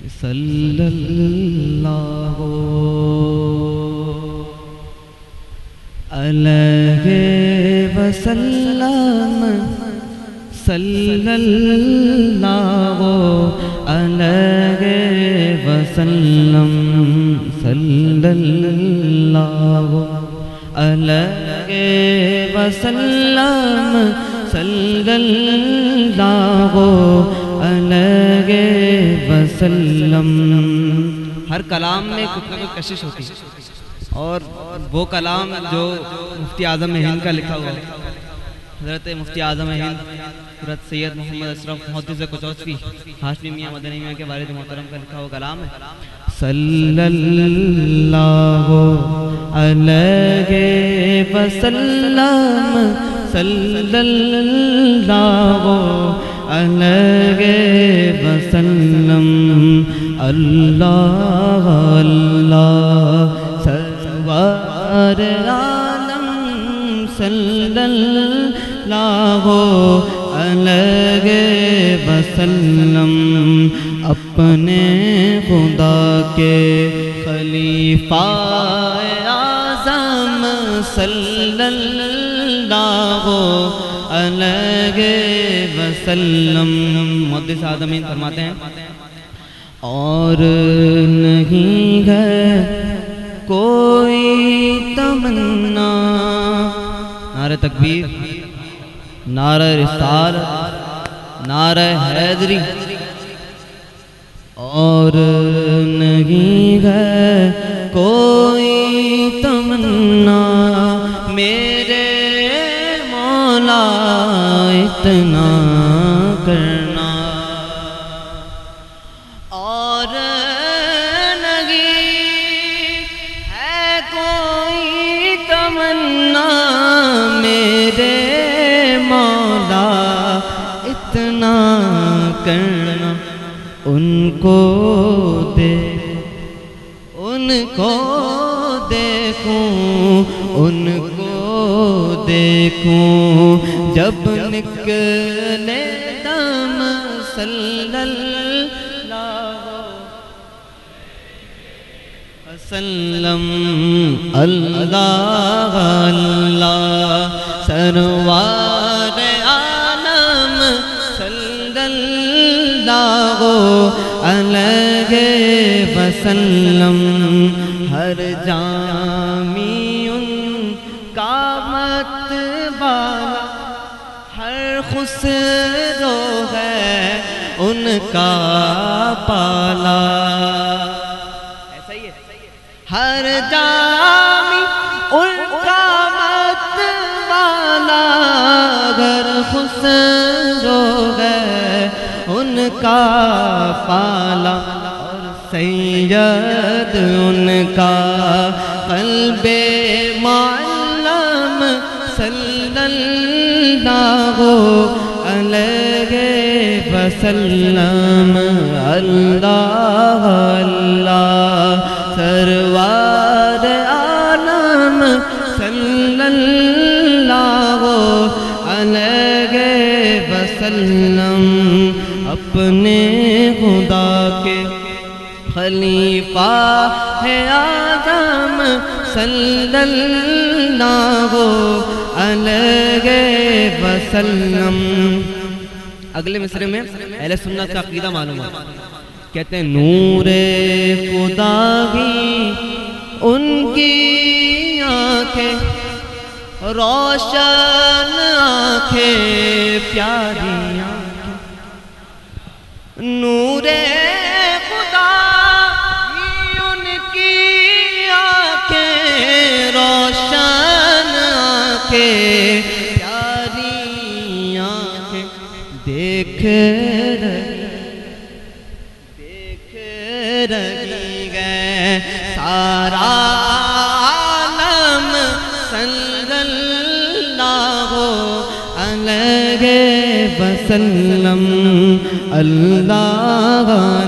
صلی اللہ علیہ وسلم صلی اللہ علیہ وسلم صلی اللہ علیہ وسلم صلی اللہ علیہ وسلم. ہر کلام میں کچھ نہ کچھ کشش ہوتی ہے، اور وہ کلام جو مفتی اعظم ہند کا لکھا ہوا ہے، حضرت مفتی اعظم ہند حضرت سید محمد اشرف محدث کوچوسوی ہاشمی میاں مدنی میاں کے والد محترم کا لکھا ہوا کلام ہے. صلی اللہ علیہ وسلم صلی اللہ علیہ وسلم اللہ اللہ سرور عالم صلی اللہ علیہ وسلم اپنے خدا کے خلیفہ اعظم صلی اللہ علیہ وسلم. محدث اعظمین فرماتے ہیں اور نہیں ہے کوئی تمنا، نعرہ تکبیر، نعرہ رسالت، نعرہ حیدری، اور نہیں ہے کوئی تمنا میرے مولا اتنا کرنا، اور نہیں ہے کوئی تمنا میرے مولا اتنا کرنا. ان کو دیکھوں جب نکلے دم صلی اللہ وسلم اللہ اللہ سرور عالم صلی اللہ علیہ وسلم ہر جامی ان کا مت بالا، ہر خسرو ہے ان کا پالا. ایسا ہی ہے، ہر جامی ان کا مت بالا، ہر خسرو ہے ان کا پالا. سید ان کا قلب معلم صلی اللہ علیہ وسلم اللہ اللہ سرور عالم صلی اللہ علیہ وسلم اپنے خدا کے خلیفہ ہے اعظم صلی اللہ علیہ وسلم. اگلے مصرے میں اہل سنت کا عقیدہ معلوم ہے. کہتے ہیں نور خدا بھی ان کی آنکھیں روشن آنکھیں پیاری آنکھیں، نور خدا بھی ان کی آنکھیں روشن آنکھیں پیاری آنکھیں، دیکھ رہی ہے سارا عالم صلی اللہ علیہ وسلم اللہ